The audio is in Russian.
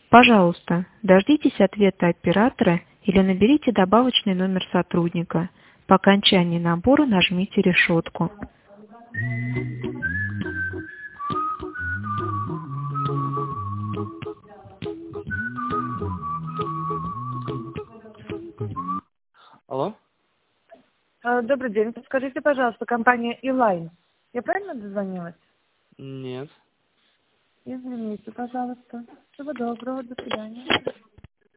Пожалуйста, дождитесь ответа оператора или наберите добавочный номер сотрудника. По окончании набора нажмите решетку. Алло? Добрый день. Подскажите, пожалуйста, компания Eline. Я правильно дозвонилась? Нет. Извините, пожалуйста. Всего доброго. До свидания.